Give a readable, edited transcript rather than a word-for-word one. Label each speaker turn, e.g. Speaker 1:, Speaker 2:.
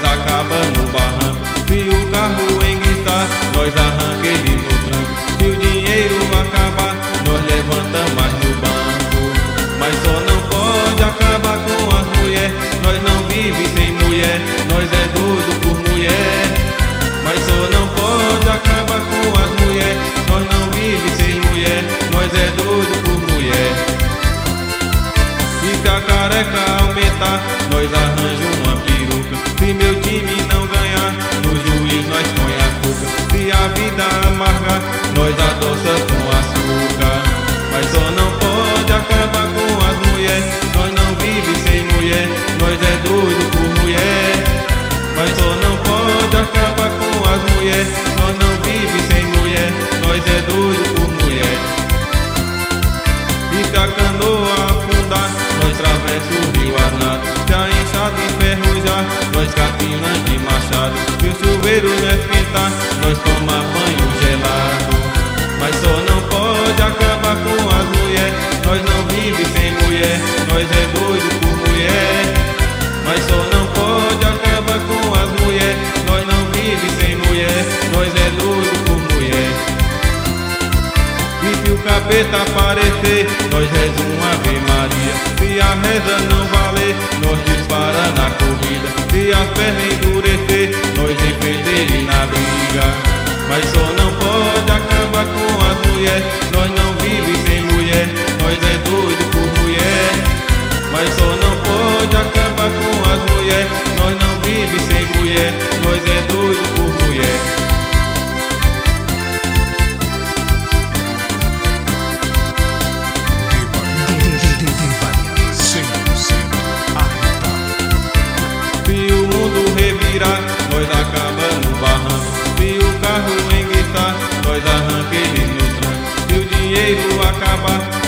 Speaker 1: acaba no barranco. Se o carro enguiçar, nós arranca ele no tranco. Se o dinheiro acabar, nós levanta mais no banco. Mas só não pode acabar com as mulheres. Nós não vive sem mulher, nós é doido por mulher. Mas só não pode acabar com as mulheres. Nós não vive sem mulher, nós é doido por mulher. E se a careca aumentar, nós arranja uma peruca. Se meu time não ganhar, no juiz nós põe a cuca. Se a vida amargar, nós adoça com açúcar. Mas só não pode acabar com as mulheres. Nós não vive sem mulher, nós é doido por mulher. Mas só não pode acabar com as mulheres. Nós não vive sem mulher, nós é doido por mulher. E se a canoa afundar, nós travessa o rio Arnado. Se a enxada enferrujar, nós capina de machado. Se o chuveiro esquentar, nós toma banho gelado. Mas só não pode acabar com as mulheres. Nós não vive sem mulher, nós é doido por mulher. Mas só não pode acabar com as mulheres. Nós não vive sem mulher, nós é doido por mulher. E se o capeta aparecer, nós reza uma Ave Maria. Se a reza não valer, nós dispara na corrida. Se a perna endurecer, nós enfrenta ele na briga. Mas só não pode acabar com as mulheres. Nós não vive sem mulher, nós é doido por mulher. Mas só não pode acabar com as mulheres. Nós não vive sem mulher, nós é doido por mulher. Se o mundo revirar, nós acaba no barranco. Se o carro enguiçar, nós arranca ele no tranco. Se o dinheiro acabar,